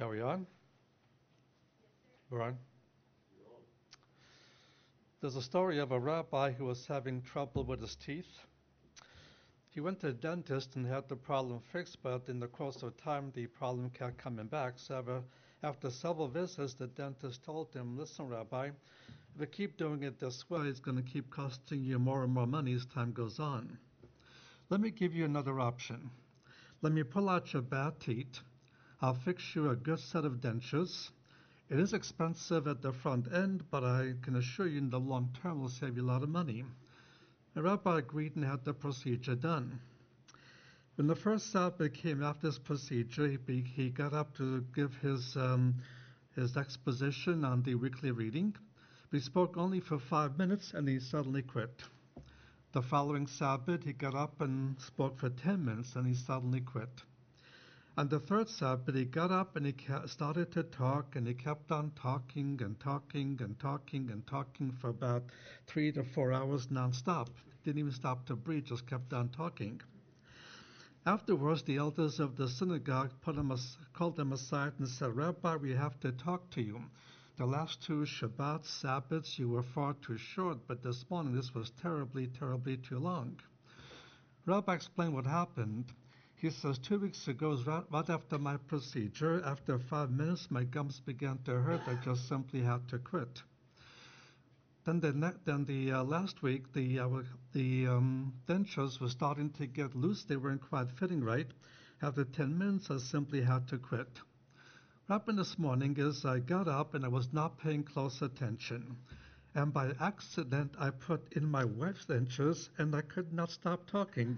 Are we on? We're on. There's a story of a rabbi who was having trouble with his teeth. He went to the dentist and had the problem fixed, but in the course of time, the problem kept coming back. So after several visits, the dentist told him, "Listen, Rabbi, if you keep doing it this way, it's going to keep costing you more and more money as time goes on. Let me give you another option. Let me pull out your bad teeth. I'll fix you a good set of dentures. It is expensive at the front end, but I can assure you in the long term will save you a lot of money." The rabbi agreed and had the procedure done. When the first Sabbath came after this procedure, he got up to give his exposition on the weekly reading. But he spoke only for 5 minutes and he suddenly quit. The following Sabbath, he got up and spoke for 10 minutes and he suddenly quit. On the third Sabbath, he got up and he started to talk, and he kept on talking and talking and talking and talking for about 3 to 4 hours nonstop. Didn't even stop to breathe, just kept on talking. Afterwards, the elders of the synagogue called him aside and said, "Rabbi, we have to talk to you. The last 2 Shabbat Sabbaths, you were far too short, but this morning this was terribly, terribly too long." Rabbi explained what happened. He says, 2 weeks ago, right after my procedure, after 5 minutes, my gums began to hurt. I just simply had to quit. Then last week, the dentures were starting to get loose. They weren't quite fitting right. After 10 minutes, I simply had to quit. What happened this morning is I got up and I was not paying close attention. And by accident, I put in my wife's dentures and I could not stop talking.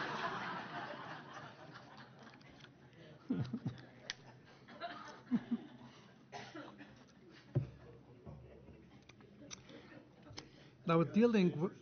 Now, dealing with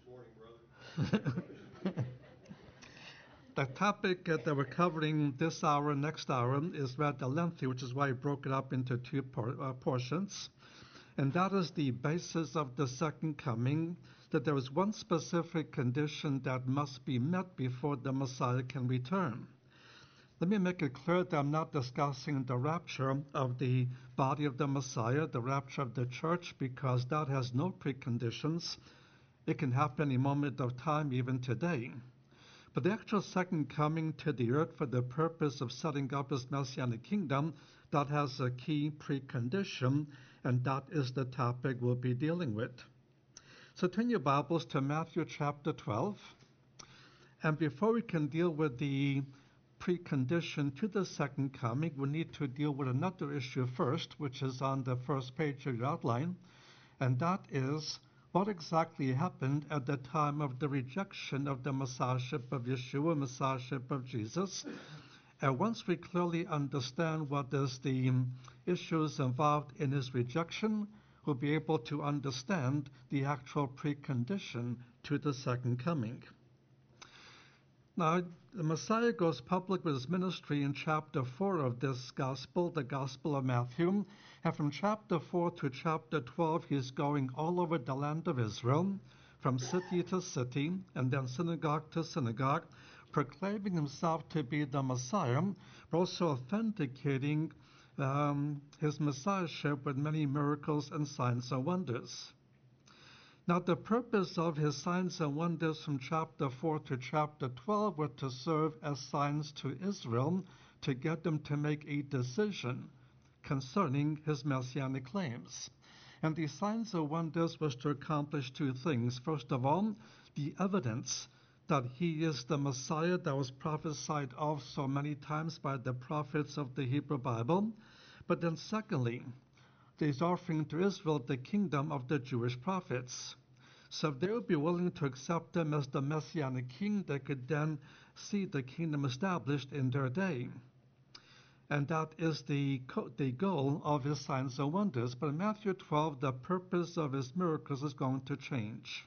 the topic that we're covering this hour and next hour is rather lengthy, which is why I broke it up into 2 portions. And that is the basis of the second coming, that there is one specific condition that must be met before the Messiah can return. Let me make it clear that I'm not discussing the rapture of the body of the Messiah, the rapture of the church, because that has no preconditions. It can happen any moment of time, even today. But the actual second coming to the earth for the purpose of setting up his messianic kingdom, that has a key precondition, and that is the topic we'll be dealing with. So turn your Bibles to Matthew chapter 12. And before we can deal with the precondition to the second coming, we need to deal with another issue first, which is on the first page of your outline, and that is what exactly happened at the time of the rejection of the Messiahship of Yeshua, Messiahship of Jesus. And once we clearly understand what is the issues involved in his rejection, we'll be able to understand the actual precondition to the second coming. Now, the Messiah goes public with his ministry in chapter 4 of this gospel, the Gospel of Matthew. And from chapter 4 to chapter 12, he's going all over the land of Israel, from city to city, and then synagogue to synagogue, proclaiming himself to be the Messiah, but also authenticating his Messiahship with many miracles and signs and wonders. Now, the purpose of his signs and wonders from chapter 4 to chapter 12 were to serve as signs to Israel to get them to make a decision concerning his messianic claims. And these signs and wonders was to accomplish 2 things. First of all, the evidence that he is the Messiah that was prophesied of so many times by the prophets of the Hebrew Bible. But then secondly, he's offering to Israel the kingdom of the Jewish prophets. So if they would be willing to accept him as the Messianic king, they could then see the kingdom established in their day. And that is the goal of his signs and wonders. But in Matthew 12, the purpose of his miracles is going to change.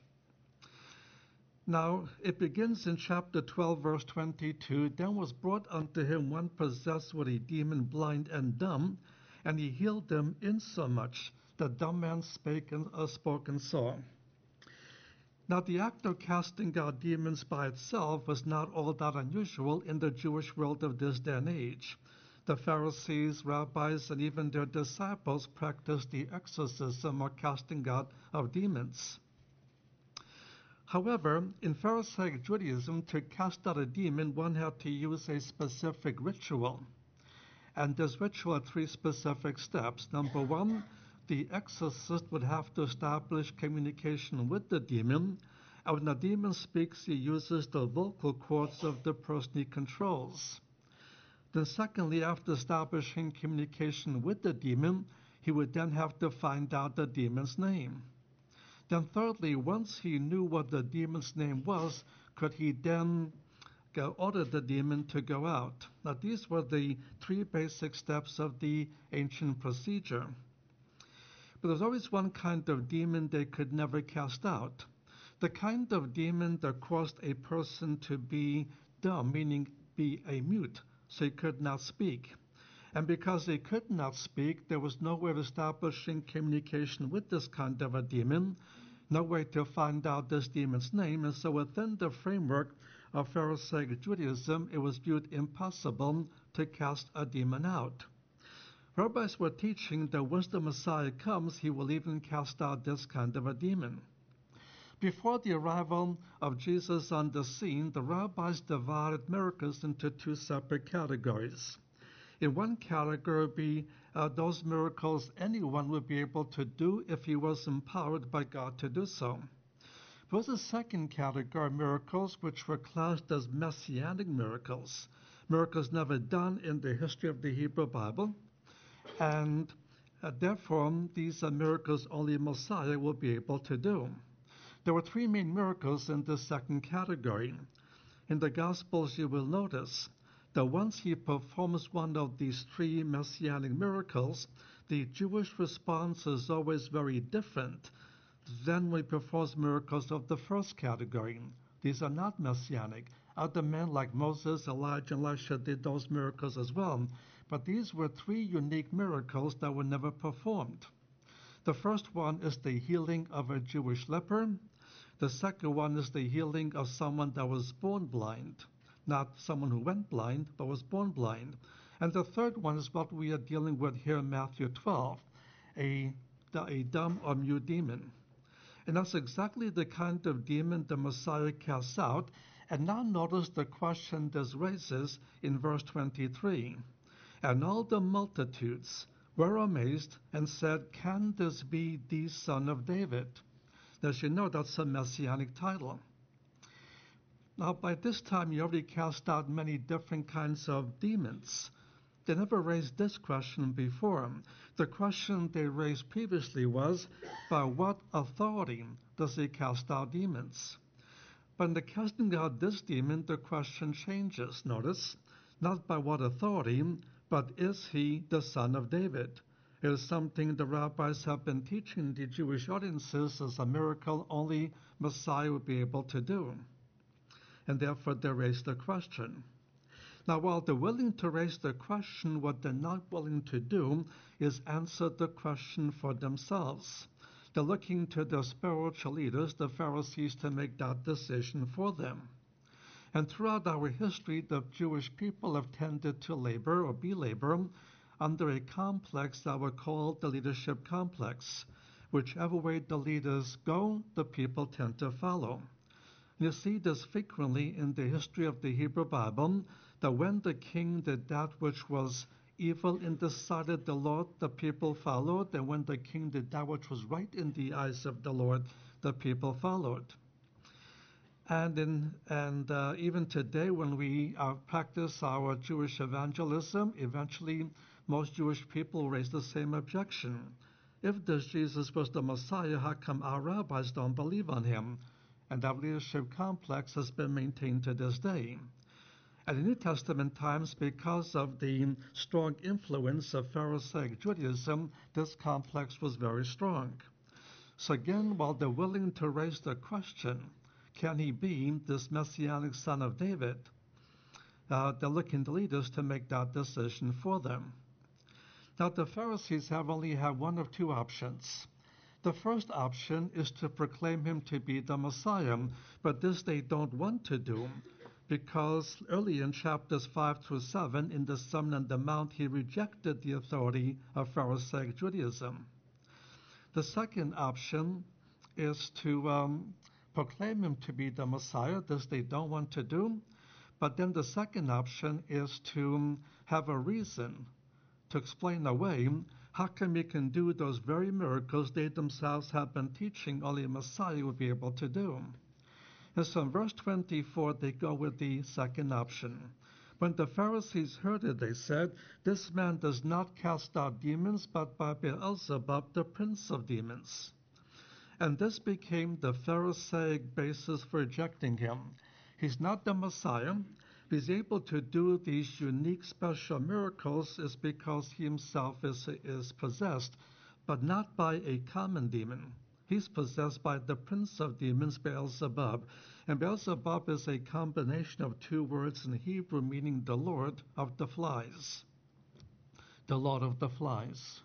Now, it begins in chapter 12, verse 22. "Then was brought unto him one possessed with a demon, blind and dumb, and he healed them insomuch that dumb man spoke and saw." Now, the act of casting out demons by itself was not all that unusual in the Jewish world of this day and age. The Pharisees, rabbis, and even their disciples practiced the exorcism or casting out of demons. However, in Pharisaic Judaism, to cast out a demon, one had to use a specific ritual. And this ritual had three specific steps. Number one, the exorcist would have to establish communication with the demon. And when the demon speaks, he uses the vocal cords of the person he controls. Then secondly, after establishing communication with the demon, he would then have to find out the demon's name. Then thirdly, once he knew what the demon's name was, could he then order the demon to go out? Now these were the three basic steps of the ancient procedure. But there's always one kind of demon they could never cast out. The kind of demon that caused a person to be dumb, meaning be a mute, so he could not speak. And because he could not speak, there was no way of establishing communication with this kind of a demon, no way to find out this demon's name, and so within the framework of Pharisaic Judaism, it was viewed impossible to cast a demon out. Rabbis were teaching that once the Messiah comes, he will even cast out this kind of a demon. Before the arrival of Jesus on the scene, the rabbis divided miracles into two separate categories. In one category would be those miracles anyone would be able to do if he was empowered by God to do so. There was a second category of miracles which were classed as messianic miracles, miracles never done in the history of the Hebrew Bible, and therefore these are miracles only Messiah will be able to do. There were three main miracles in this second category. In the Gospels you will notice that once he performs one of these three messianic miracles, the Jewish response is always very different than when he performs miracles of the first category. These are not messianic. Other men like Moses, Elijah, and Elisha did those miracles as well, but these were three unique miracles that were never performed. The first one is the healing of a Jewish leper. The second one is the healing of someone that was born blind. Not someone who went blind, but was born blind. And the third one is what we are dealing with here in Matthew 12, a dumb or mute demon. And that's exactly the kind of demon the Messiah casts out. And now notice the question this raises in verse 23. And all the multitudes were amazed and said, "Can this be the Son of David?" As you know, that's a messianic title. Now, by this time, you already cast out many different kinds of demons. They never raised this question before. The question they raised previously was, by what authority does he cast out demons? But in the casting out this demon, the question changes. Notice, not by what authority, but is he the Son of David? It is something the rabbis have been teaching the Jewish audiences as a miracle only Messiah would be able to do. And therefore they raise the question. Now, while they're willing to raise the question, what they're not willing to do is answer the question for themselves. They're looking to their spiritual leaders, the Pharisees, to make that decision for them. And throughout our history, the Jewish people have tended to labor under a complex that we call the leadership complex. Whichever way the leaders go, the people tend to follow. You see this frequently in the history of the Hebrew Bible, that when the king did that which was evil in the sight of the Lord, the people followed, and when the king did that which was right in the eyes of the Lord, the people followed. And even today, when we practice our Jewish evangelism, eventually most Jewish people raise the same objection. If this Jesus was the Messiah, how come our rabbis don't believe on him? And that leadership complex has been maintained to this day. And in New Testament times, because of the strong influence of Pharisaic Judaism, this complex was very strong. So again, while they're willing to raise the question, can he be this messianic son of David? They're looking to leaders to make that decision for them. Now, the Pharisees have only had one of two options. The first option is to proclaim him to be the Messiah, but this they don't want to do because early in chapters 5 through 7 in the Sermon on the Mount, he rejected the authority of Pharisaic Judaism. The second option is to proclaim him to be the Messiah. This they don't want to do. But then the second option is to have a reason to explain away how come we can do those very miracles they themselves have been teaching only a Messiah would be able to do. And so in verse 24, they go with the second option. When the Pharisees heard it, they said, "This man does not cast out demons, but by Beelzebub, the prince of demons." And this became the Pharisaic basis for rejecting him. He's not the Messiah. If he's able to do these unique special miracles, is because he himself is possessed, but not by a common demon. He's possessed by the prince of demons, Beelzebub. And Beelzebub is a combination of two words in Hebrew meaning the Lord of the flies. The Lord of the flies.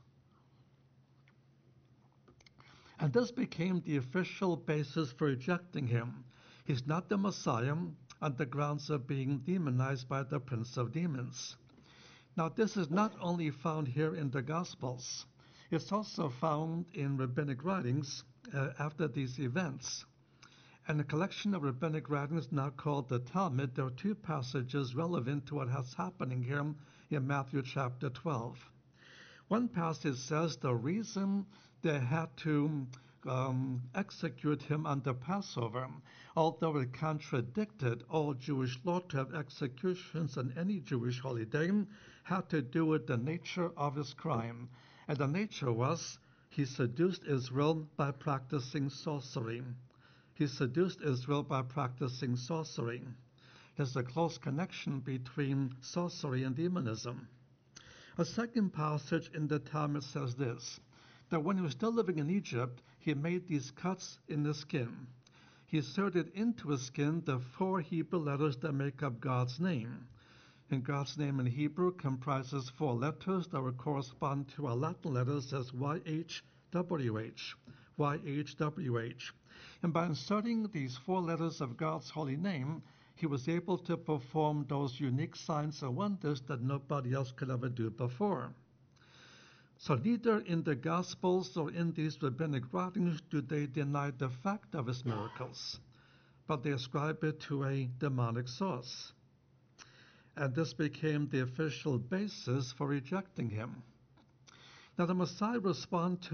And this became the official basis for rejecting him. He's not the Messiah on the grounds of being demonized by the prince of demons. Now, this is not only found here in the Gospels. It's also found in rabbinic writings after these events. And a collection of rabbinic writings now called the Talmud, there are two passages relevant to what is happening here in Matthew chapter 12. One passage says the reason they had to execute him on the Passover, although it contradicted all Jewish law to have executions on any Jewish holiday, had to do with the nature of his crime. And the nature was he seduced Israel by practicing sorcery. He seduced Israel by practicing sorcery. There's a close connection between sorcery and demonism. A second passage in the Talmud says this, that when he was still living in Egypt, he made these cuts in the skin. He inserted into his skin the 4 Hebrew letters that make up God's name. And God's name in Hebrew comprises 4 letters that would correspond to our Latin letters as YHWH, YHWH. And by inserting these 4 letters of God's holy name, he was able to perform those unique signs and wonders that nobody else could ever do before. So neither in the Gospels or in these rabbinic writings do they deny the fact of his miracles, but they ascribe it to a demonic source. And this became the official basis for rejecting him. Now the Messiah responds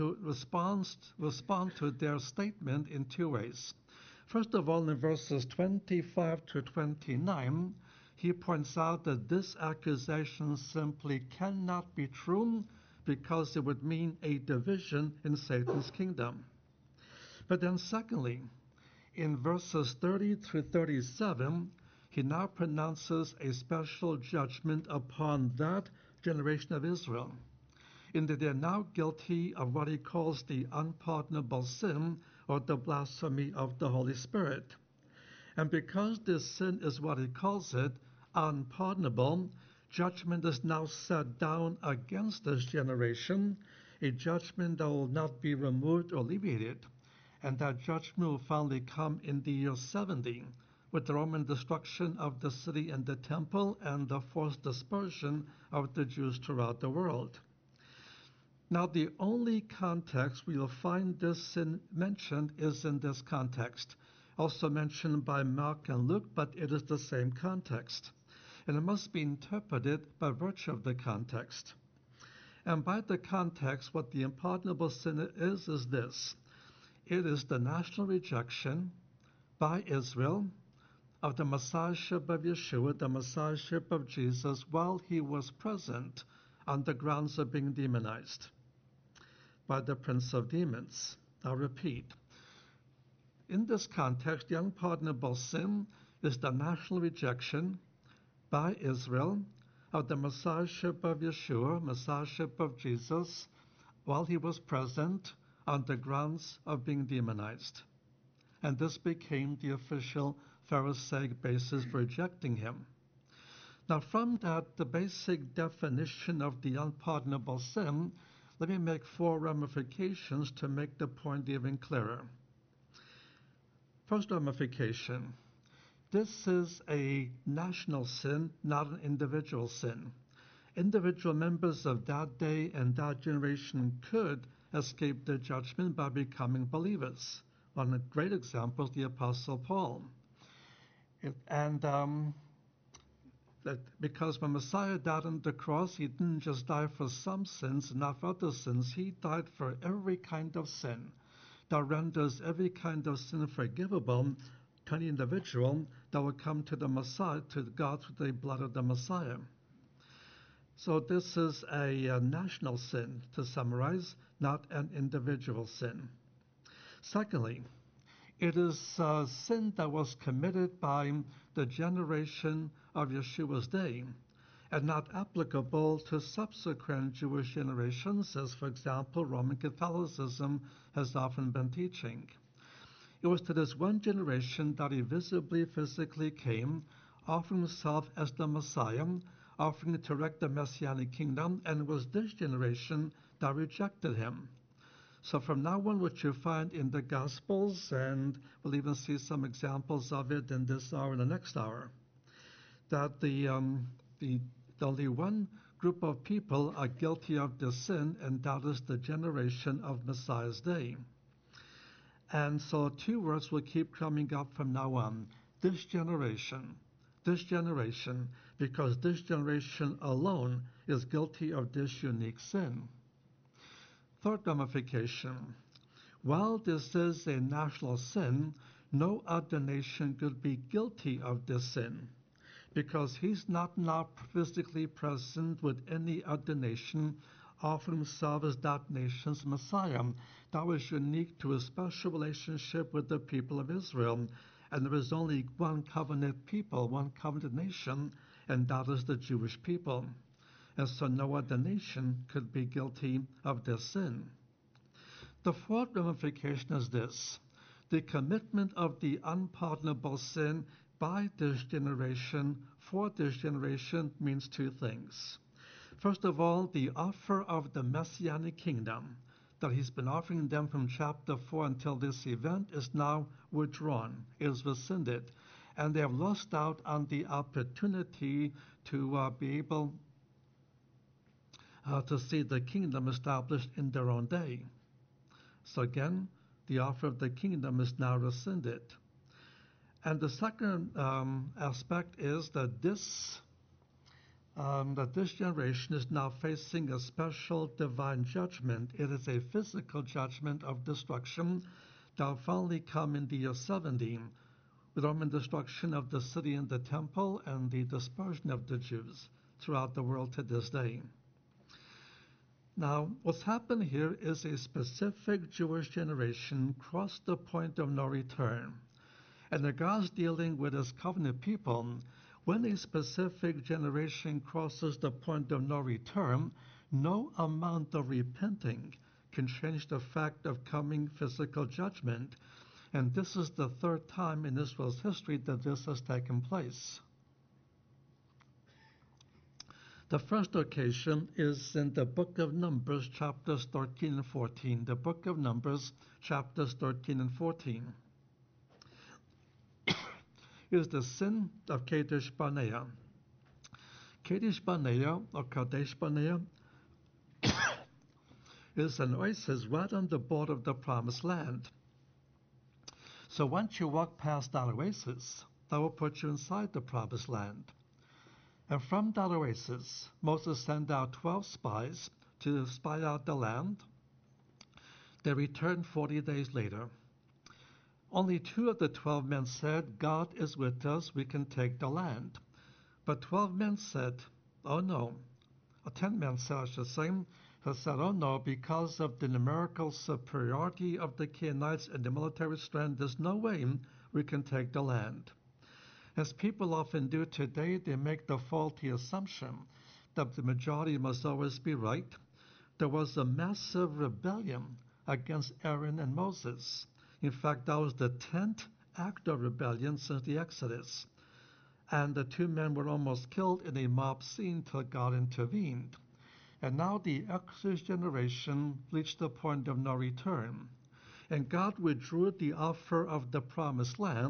to their statement in 2 ways. First of all, in verses 25 to 29, he points out that this accusation simply cannot be true because it would mean a division in Satan's kingdom. But then secondly, in verses 30 through 37, he now pronounces a special judgment upon that generation of Israel, in that they are now guilty of what he calls the unpardonable sin or the blasphemy of the Holy Spirit. And because this sin is what he calls it, unpardonable, judgment is now set down against this generation, a judgment that will not be removed or alleviated. And that judgment will finally come in the year 70, with the Roman destruction of the city and the temple and the forced dispersion of the Jews throughout the world. Now, the only context we will find this sin mentioned is in this context, also mentioned by Mark and Luke, but it is the same context. And it must be interpreted by virtue of the context. And by the context, what the unpardonable sin is this. It is the national rejection by Israel of the Messiahship of Yeshua, the Messiahship of Jesus, while he was present on the grounds of being demonized by the prince of demons. I'll repeat. In this context, the unpardonable sin is the national rejection by Israel of the Messiahship of Yeshua, Messiahship of Jesus, while he was present on the grounds of being demonized. And this became the official Pharisaic basis for rejecting him. Now, from that, the basic definition of the unpardonable sin, let me make 4 ramifications to make the point even clearer. First ramification. This is a national sin, not an individual sin. Individual members of that day and that generation could escape the judgment by becoming believers. One great example is the Apostle Paul. Because when Messiah died on the cross, he didn't just die for some sins, not for other sins. He died for every kind of sin that renders every kind of sin forgivable to any individual that will come to the Messiah, to God through the blood of the Messiah. So this is a national sin, to summarize, not an individual sin. Secondly, it is a sin that was committed by the generation of Yeshua's day and not applicable to subsequent Jewish generations, as, for example, Roman Catholicism has often been teaching. It was to this one generation that he visibly, physically came, offering himself as the Messiah, offering to erect the Messianic kingdom, and it was this generation that rejected him. So from now on, what you find in the Gospels, and we'll even see some examples of it in this hour and the next hour, that the only one group of people are guilty of this sin, and that is the generation of Messiah's day. And so two words will keep coming up from now on. This generation, because this generation alone is guilty of this unique sin. Third ramification. While this is a national sin, no other nation could be guilty of this sin, because he's not now physically present with any other nation, offering himself as that nation's Messiah. That was unique to his special relationship with the people of Israel. And there is only one covenant people, one covenant nation, and that is the Jewish people. And so no other nation could be guilty of this sin. The fourth ramification is this: the commitment of the unpardonable sin by this generation, for this generation, means two things. First of all, the offer of the Messianic kingdom that he's been offering them from chapter 4 until this event is now withdrawn, is rescinded, and they have lost out on the opportunity to be able to see the kingdom established in their own day. So again, the offer of the kingdom is now rescinded. And the second aspect is that this generation is now facing a special divine judgment. It is a physical judgment of destruction that will finally come in the year 70, with Roman destruction of the city and the temple and the dispersion of the Jews throughout the world to this day. Now, what's happened here is a specific Jewish generation crossed the point of no return. And the God's dealing with his covenant people. When a specific generation crosses the point of no return, no amount of repenting can change the fact of coming physical judgment. And this is the third time in Israel's history that this has taken place. The first occasion is in the book of Numbers, chapters 13 and 14. The book of Numbers, chapters 13 and 14. Is the sin of Kadesh Barnea. Kadesh Barnea, or Kadesh Barnea, is an oasis right on the border of the Promised Land. So once you walk past that oasis, that will put you inside the Promised Land. And from that oasis, Moses sent out 12 spies to spy out the land. They returned 40 days later. Only 2 of the 12 men said, God is with us, we can take the land. But 12 men said, oh no. 10 men said, I should say, oh no, because of the numerical superiority of the Canaanites and the military strength, there's no way we can take the land. As people often do today, they make the faulty assumption that the majority must always be right. There was a massive rebellion against Aaron and Moses. In fact, that was the 10th act of rebellion since the Exodus. And the 2 men were almost killed in a mob scene till God intervened. And now the Exodus generation reached the point of no return. And God withdrew the offer of the Promised Land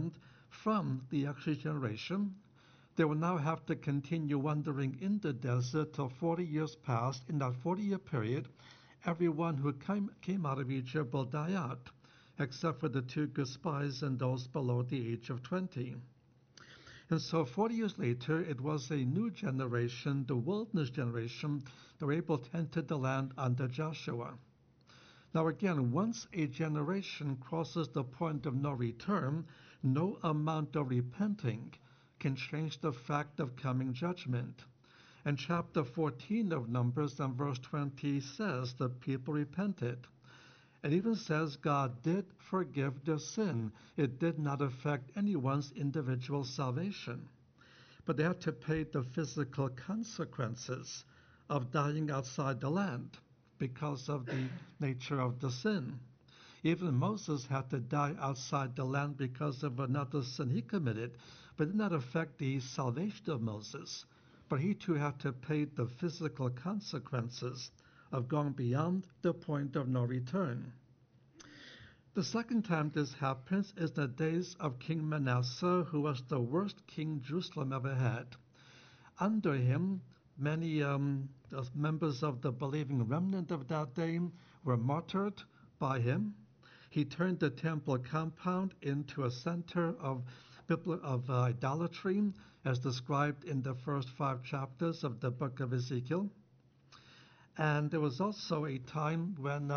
from the Exodus generation. They will now have to continue wandering in the desert till 40 years passed. In that 40-year period, everyone who came out of Egypt will die out, except for the 2 good spies and those below the age of 20. And so 40 years later, it was a new generation, the wilderness generation, that were able to enter the land under Joshua. Now again, once a generation crosses the point of no return, no amount of repenting can change the fact of coming judgment. And chapter 14 of Numbers and verse 20 says the people repented. It even says God did forgive their sin. It did not affect anyone's individual salvation. But they had to pay the physical consequences of dying outside the land because of the nature of the sin. Even Moses had to die outside the land because of another sin he committed, but it did not affect the salvation of Moses. But he too had to pay the physical consequences of going beyond the point of no return. The second time this happens is the days of King Manasseh, who was the worst king Jerusalem ever had. Under him, many members of the believing remnant of that day were martyred by him. He turned the temple compound into a center of idolatry, as described in the first 5 chapters of the book of Ezekiel. And there was also a time when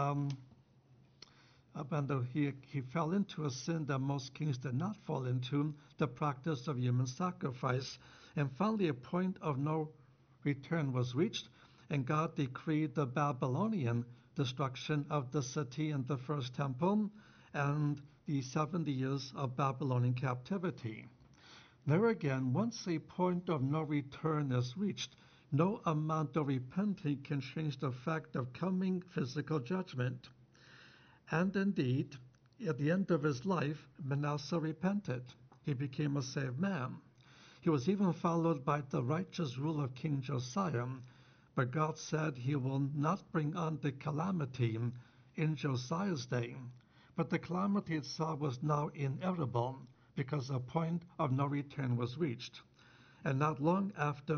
he fell into a sin that most kings did not fall into, the practice of human sacrifice. And finally, a point of no return was reached, and God decreed the Babylonian destruction of the city and the first temple, and the 70 years of Babylonian captivity. There again, once a point of no return is reached, no amount of repenting can change the fact of coming physical judgment. And indeed, at the end of his life, Manasseh repented. He became a saved man. He was even followed by the righteous rule of King Josiah, but God said he will not bring on the calamity in Josiah's day. But the calamity itself was now inevitable because a point of no return was reached. And not long after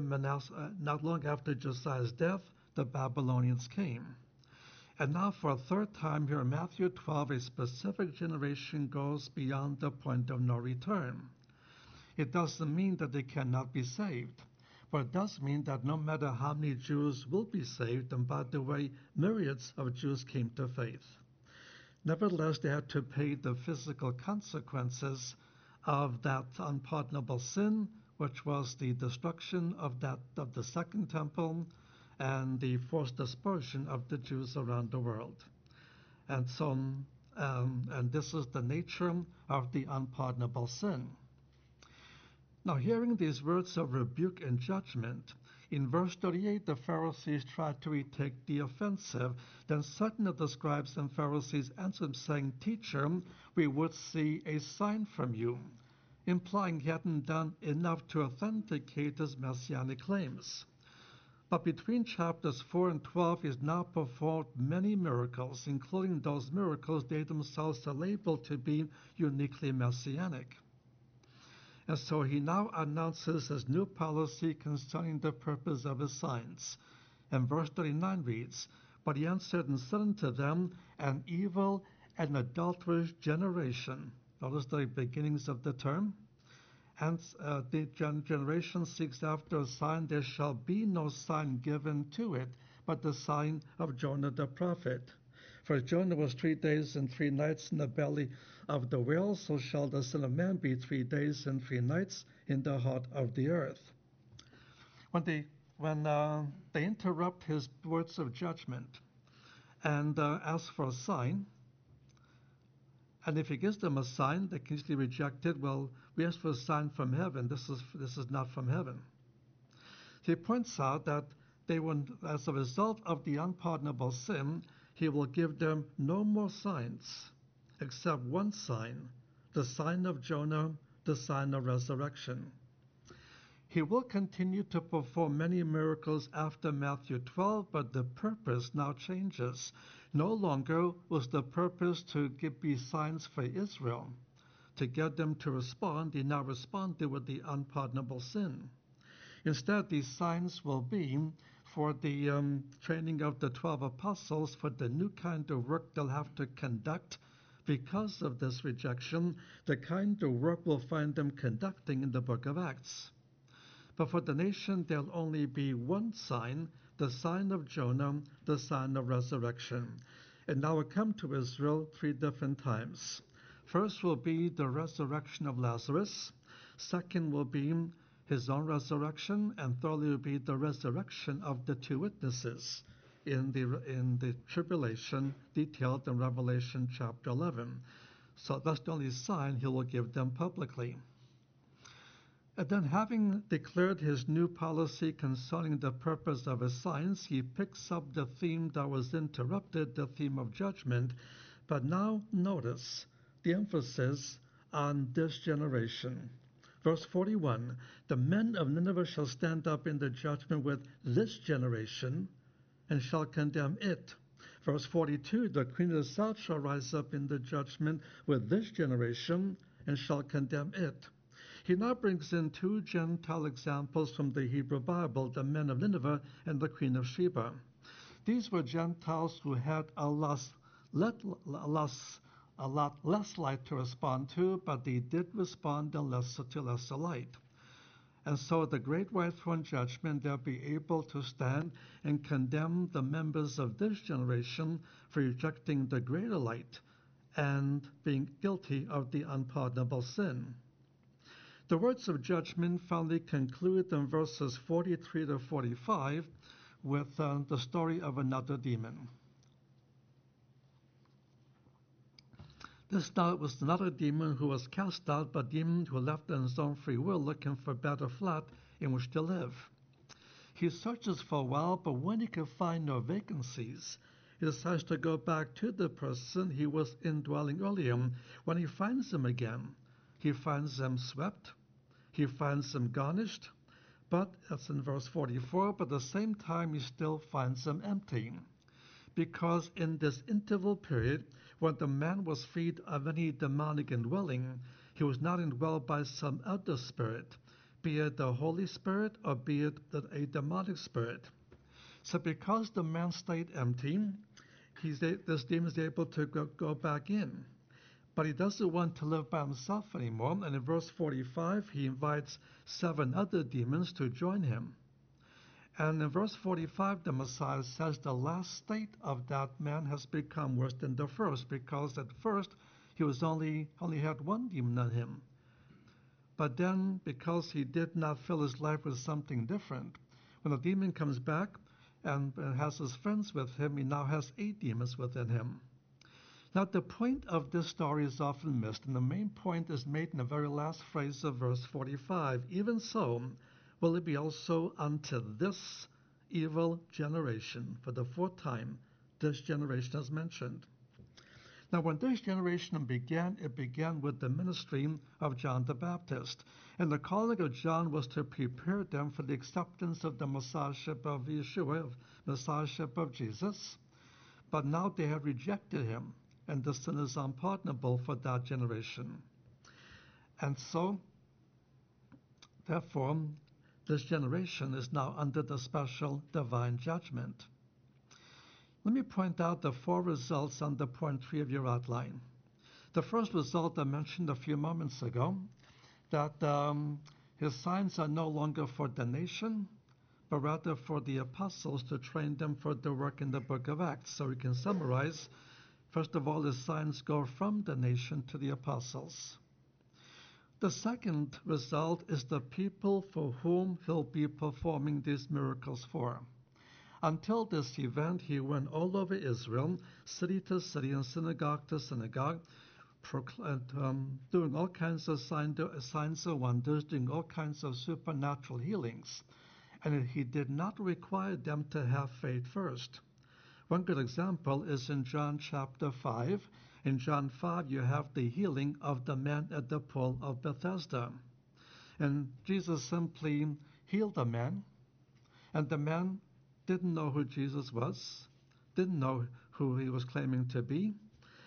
Josiah's death, the Babylonians came. And now for a third time here in Matthew 12, a specific generation goes beyond the point of no return. It doesn't mean that they cannot be saved, but it does mean that no matter how many Jews will be saved, and by the way, myriads of Jews came to faith, nevertheless they had to pay the physical consequences of that unpardonable sin, which was the destruction of the second temple and the forced dispersion of the Jews around the world. And so, and this is the nature of the unpardonable sin. Now, hearing these words of rebuke and judgment, in verse 38, the Pharisees tried to retake the offensive. Then certain of the scribes and Pharisees answered him, saying, "Teacher, we would see a sign from you," implying he hadn't done enough to authenticate his messianic claims. But between chapters 4 and 12, he has now performed many miracles, including those miracles they themselves are labeled to be uniquely messianic. And so he now announces his new policy concerning the purpose of his signs. And verse 39 reads, "But he answered and said unto them, An evil and adulterous generation." Notice the beginnings of the term. "And the generation seeks after a sign. There shall be no sign given to it, but the sign of Jonah the prophet. For Jonah was 3 days and 3 nights in the belly of the whale, so shall the Son of Man be 3 days and 3 nights in the heart of the earth." When they interrupt his words of judgment and ask for a sign, and if he gives them a sign, they can easily reject it. "Well, we asked for a sign from heaven. This is not from heaven." He points out that they will, as a result of the unpardonable sin, he will give them no more signs except one sign, the sign of Jonah, the sign of resurrection. He will continue to perform many miracles after Matthew 12, but the purpose now changes. No longer was the purpose to be signs for Israel. to get them to respond, they now responded with the unpardonable sin. Instead, these signs will be for the training of the 12 apostles for the new kind of work they'll have to conduct because of this rejection, the kind of work we'll find them conducting in the book of Acts. But for the nation, there'll only be one sign, the sign of Jonah, the sign of resurrection. And now we'll come to Israel 3 different times. First will be the resurrection of Lazarus. Second will be his own resurrection, and thirdly will be the resurrection of the 2 witnesses in the tribulation detailed in Revelation chapter 11. So that's the only sign he will give them publicly. And then, having declared his new policy concerning the purpose of his signs, he picks up the theme that was interrupted, the theme of judgment. But now notice the emphasis on this generation. Verse 41, the men of Nineveh shall stand up in the judgment with this generation and shall condemn it. Verse 42, the queen of the south shall rise up in the judgment with this generation and shall condemn it. He now brings in 2 Gentile examples from the Hebrew Bible, the men of Nineveh and the queen of Sheba. These were Gentiles who had a lot less light to respond to, but they did respond to lesser light. And so the great white throne judgment, they'll be able to stand and condemn the members of this generation for rejecting the greater light and being guilty of the unpardonable sin. The words of judgment finally conclude in verses 43 to 45 with the story of another demon. This now was another demon who was cast out, but a demon who left on his own free will looking for a better flat in which to live. He searches for a while, but when he can find no vacancies, he decides to go back to the person he was indwelling earlier. When he finds him again, he finds them swept, he finds them garnished, but that's in verse 44, but at the same time he still finds them empty. Because in this interval period, when the man was freed of any demonic indwelling, he was not indwelled by some other spirit, be it the Holy Spirit or be it a demonic spirit. So because the man stayed empty, this demon is able to go back in. But he doesn't want to live by himself anymore, and in verse 45, he invites 7 other demons to join him. And in verse 45, the Messiah says the last state of that man has become worse than the first, because at first he was only had 1 demon on him. But then, because he did not fill his life with something different, when the demon comes back and has his friends with him, he now has 8 demons within him. Now, the point of this story is often missed, and the main point is made in the very last phrase of verse 45. Even so, will it be also unto this evil generation. For the 4th time, this generation is mentioned. Now, when this generation began, it began with the ministry of John the Baptist. And the calling of John was to prepare them for the acceptance of the Messiahship of Yeshua, Messiahship of Jesus. But now they have rejected him, and the sin is unpardonable for that generation. And so, therefore, this generation is now under the special divine judgment. Let me point out the 4 results under point 3 of your outline. The first result I mentioned a few moments ago, that his signs are no longer for the nation, but rather for the apostles to train them for the work in the book of Acts. So we can summarize. First of all, his signs go from the nation to the apostles. The second result is the people for whom he'll be performing these miracles for. Until this event, he went all over Israel, city to city and synagogue to synagogue, doing all kinds of signs and wonders, doing all kinds of supernatural healings. And he did not require them to have faith first. One good example is in John chapter 5. In John 5, you have the healing of the man at the pool of Bethesda. And Jesus simply healed the man, and the man didn't know who Jesus was, didn't know who he was claiming to be,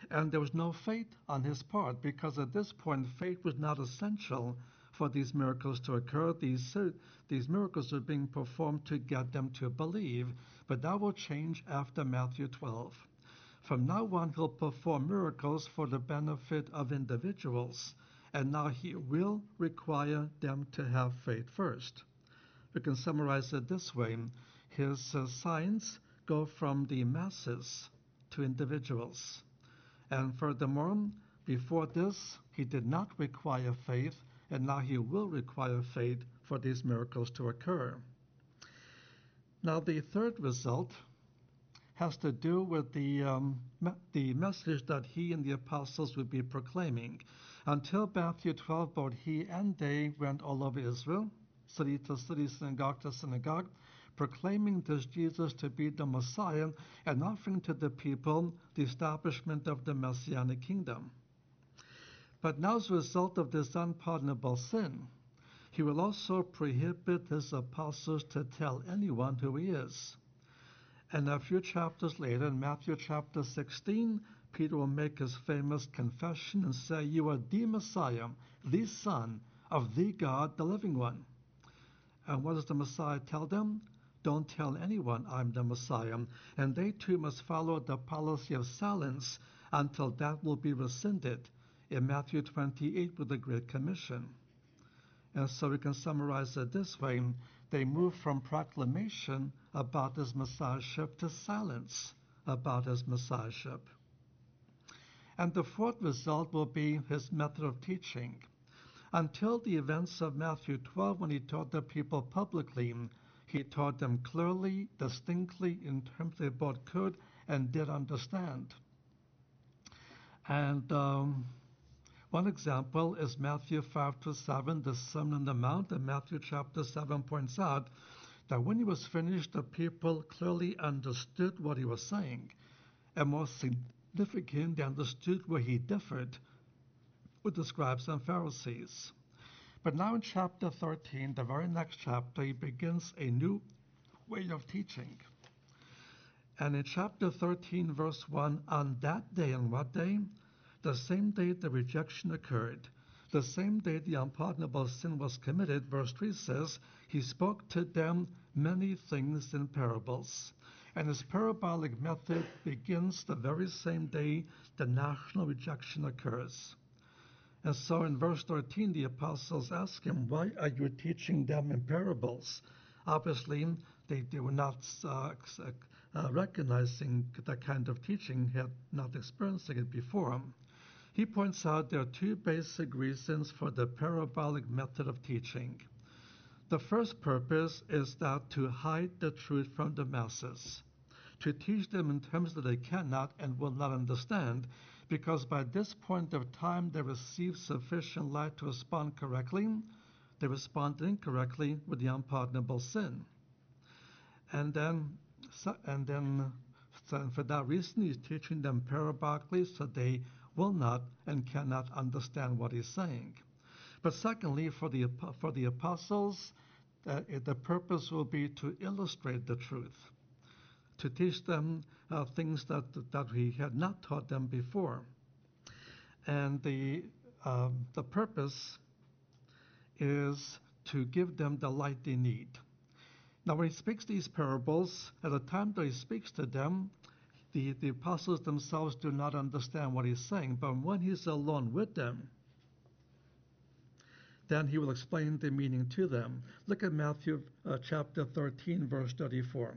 And there was no faith on his part, because at this point, faith was not essential for these miracles to occur. These miracles are being performed to get them to believe, but that will change after Matthew 12. From now on, he'll perform miracles for the benefit of individuals, and now he will require them to have faith first. We can summarize it this way. His signs go from the masses to individuals. And furthermore, before this, he did not require faith, and now he will require faith for these miracles to occur. Now, the third result has to do with the message that he and the apostles would be proclaiming. Until Matthew 12, both he and they went all over Israel, city to city, synagogue to synagogue, proclaiming this Jesus to be the Messiah and offering to the people the establishment of the Messianic kingdom. But now, as a result of this unpardonable sin, he will also prohibit his apostles to tell anyone who he is. And a few chapters later, in Matthew chapter 16, Peter will make his famous confession and say, "You are the Messiah, the Son of the God, the living one." And what does the Messiah tell them? Don't tell anyone I'm the Messiah. And they too must follow the policy of silence until that will be rescinded in Matthew 28 with the Great Commission. And so we can summarize it this way. They move from proclamation about his messiahship to silence about his messiahship. And the fourth result will be his method of teaching. Until the events of Matthew 12, when he taught the people publicly, he taught them clearly, distinctly, in terms they both could and did understand. And one example is Matthew 5-7, the Sermon on the Mount, and Matthew chapter 7 points out that when he was finished, the people clearly understood what he was saying, and more significant, they understood where he differed with the scribes and Pharisees. But now in chapter 13, the very next chapter, he begins a new way of teaching. And in chapter 13, verse 1, on that day, on what day? The same day the rejection occurred, the same day the unpardonable sin was committed, verse 3 says, he spoke to them many things in parables. And his parabolic method begins the very same day the national rejection occurs. And so in verse 13, the apostles ask him, why are you teaching them in parables? Obviously, they were not recognizing the kind of teaching, had not experiencing it before. He points out there are two basic reasons for the parabolic method of teaching. The first purpose is that to hide the truth from the masses, to teach them in terms that they cannot and will not understand, because by this point of time they receive sufficient light to respond correctly. They respond incorrectly with the unpardonable sin. And then for that reason, he's teaching them parabolically so they will not and cannot understand what he's saying. But secondly, for the apostles, the purpose will be to illustrate the truth, to teach them things that he had not taught them before. And the purpose is to give them the light they need. Now, when he speaks these parables, at the time that he speaks to them, the apostles themselves do not understand what he's saying. But when he's alone with them, then he will explain the meaning to them. Look at Matthew chapter 13, verse 34.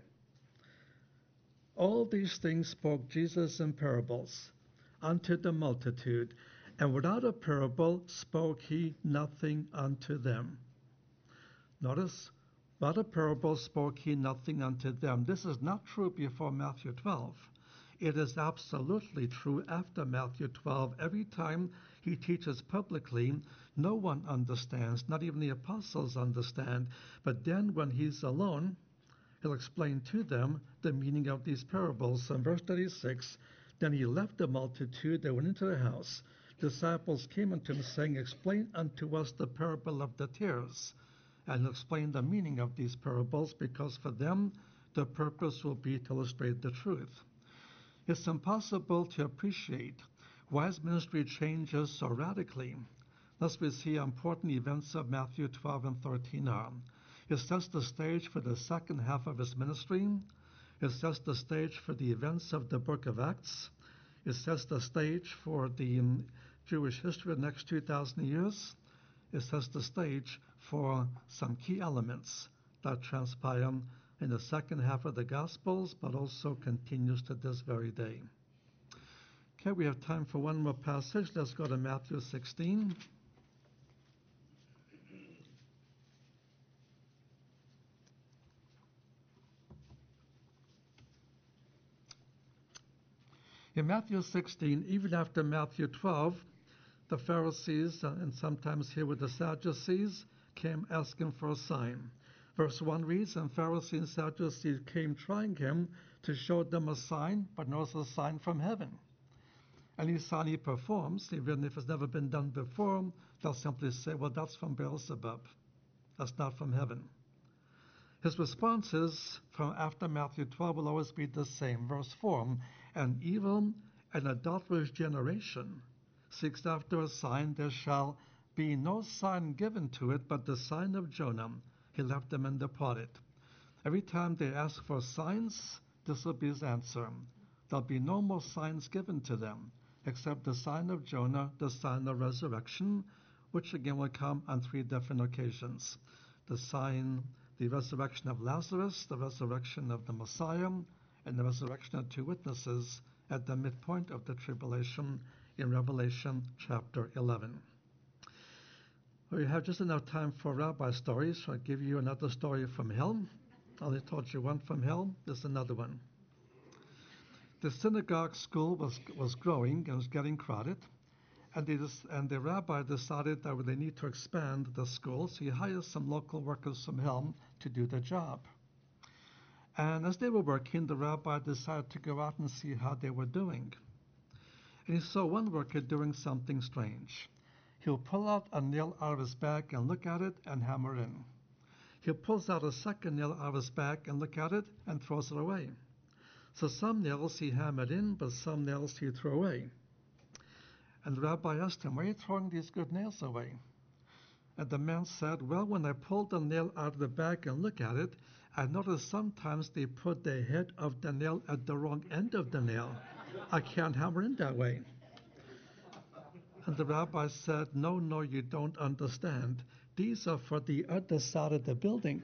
All these things spoke Jesus in parables unto the multitude, and without a parable spoke he nothing unto them. Notice, without a parable spoke he nothing unto them. This is not true before Matthew 12. It is absolutely true after Matthew 12. Every time he teaches publicly, no one understands, not even the apostles understand. But then when he's alone, he'll explain to them the meaning of these parables. In verse 36, then he left the multitude, they went into the house. Disciples came unto him, saying, explain unto us the parable of the tares. And he'll explain the meaning of these parables, because for them the purpose will be to illustrate the truth. It's impossible to appreciate Why his ministry changes so radically? Thus we see important events of Matthew 12 and 13 are. It sets the stage for the second half of his ministry. It sets the stage for the events of the book of Acts. It sets the stage for the Jewish history of the next 2,000 years. It sets the stage for some key elements that transpire in the second half of the Gospels, but also continues to this very day. Okay, we have time for one more passage. Let's go to Matthew 16. In Matthew 16, even after Matthew 12, the Pharisees, and sometimes here with the Sadducees, came asking for a sign. Verse 1 reads, and Pharisees and Sadducees came trying him to show them a sign, but not a sign from heaven. Any sign he performs, even if it's never been done before, they'll simply say, well, that's from Beelzebub. That's not from heaven. His responses from after Matthew 12 will always be the same. Verse 4, an evil and adulterous generation seeks after a sign. There shall be no sign given to it but the sign of Jonah. He left them and departed. Every time they ask for signs, this will be his answer. There'll be no more signs given to them except the sign of Jonah, the sign of resurrection, which again will come on 3 different occasions. The resurrection of Lazarus, the resurrection of the Messiah, and the resurrection of 2 witnesses at the midpoint of the tribulation in Revelation chapter 11. We have just enough time for rabbi stories, so I'll give you another story from hell. I only told you one from hell. There's another one. The synagogue school was growing and was getting crowded, and the rabbi decided that they need to expand the school, so he hired some local workers from Helm to do the job. And as they were working, the rabbi decided to go out and see how they were doing. And he saw one worker doing something strange. He'll pull out a nail out of his bag and look at it and hammer in. He pulls out a second nail out of his bag and look at it and throws it away. So some nails he hammered in, but some nails he threw away. And the rabbi asked him, why are you throwing these good nails away? And the man said, well, when I pulled the nail out of the bag and look at it, I noticed sometimes they put the head of the nail at the wrong end of the nail. I can't hammer in that way. And the rabbi said, no, you don't understand. These are for the other side of the building.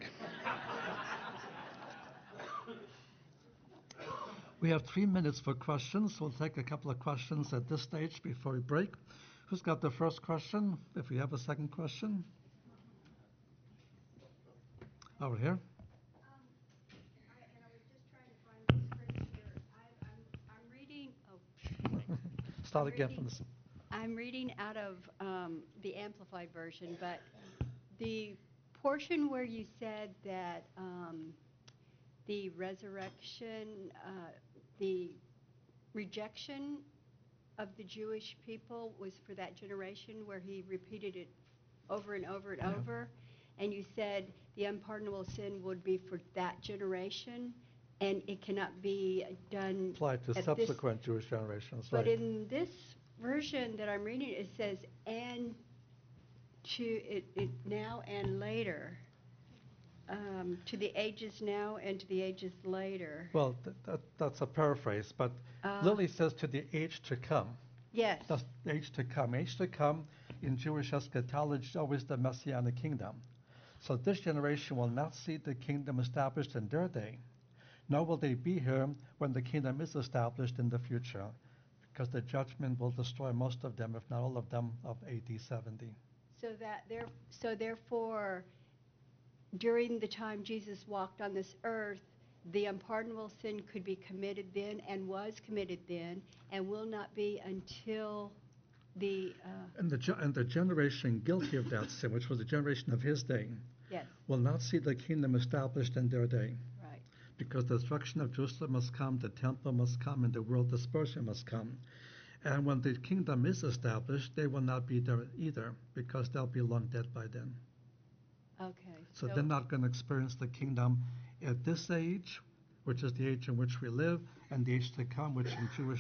We have 3 minutes for questions. We'll take a couple of questions at this stage before we break. Who's got the first question? If we have a second question. Over here. I was just trying to find the scripture. I'm reading. Start again from this. I'm reading out of the Amplified Version, but the portion where you said that the resurrection, the rejection of the Jewish people was for that generation, where he repeated it over and over and over, and you said the unpardonable sin would be for that generation, and it cannot be done applied to subsequent Jewish generations. But right. in this version that I'm reading, it says, and to it now and later, to the ages now and to the ages later. Well, that's a paraphrase, but Lily says to the age to come. Yes. That's the age to come. Age to come in Jewish eschatology is always the Messianic kingdom. So this generation will not see the kingdom established in their day, nor will they be here when the kingdom is established in the future, because the judgment will destroy most of them, if not all of them, of AD 70. So therefore, during the time Jesus walked on this earth, the unpardonable sin could be committed then and was committed then and will not be until the... And the generation guilty of that sin, which was the generation of his day, yes, will not see the kingdom established in their day. right. Because the destruction of Jerusalem must come, the temple must come, and the world dispersion must come. And when the kingdom is established, they will not be there either, because they'll be long dead by then. Okay. So they're not going to experience the kingdom at this age, which is the age in which we live, and the age to come, which in Jewish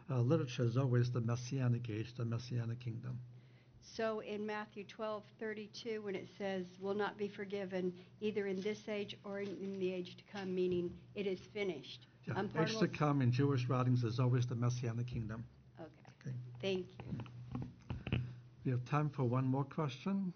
literature is always the Messianic age, the Messianic kingdom. So in Matthew 12:32, when it says, will not be forgiven either in this age or in the age to come, meaning it is finished. Yeah, age to come in Jewish writings is always the Messianic kingdom. Okay. Thank you. We have time for one more question.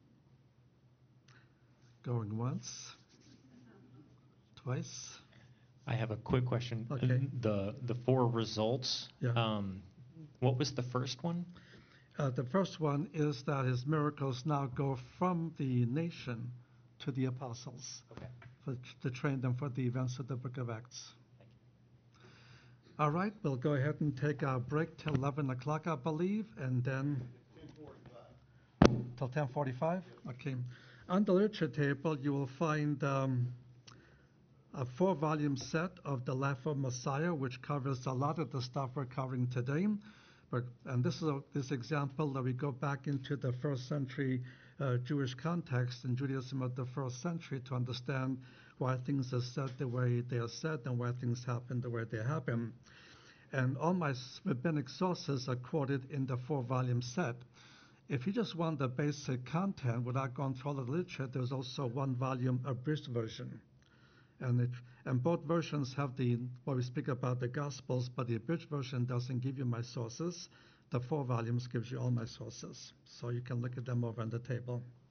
Going once, twice. I have a quick question. Okay. The four results. Yeah. What was the first one? The first one is that his miracles now go from the nation to the apostles, Okay. to train them for the events of the book of Acts. All right, we'll go ahead and take our break till 11 o'clock, I believe, and then 10:45. Till 10:45? Okay. On the literature table, you will find a 4-volume set of The Life of Messiah, which covers a lot of the stuff we're covering today. And this is this example that we go back into the first century Jewish context in Judaism of the first century to understand why things are said the way they are said and why things happen the way they happen. And all my rabbinic sources are quoted in the 4-volume set. If you just want the basic content without going through all the literature, there's also 1-volume abridged version. And both versions have what we speak about the Gospels, but the abridged version doesn't give you my sources. The 4 volumes gives you all my sources. So you can look at them over on the table.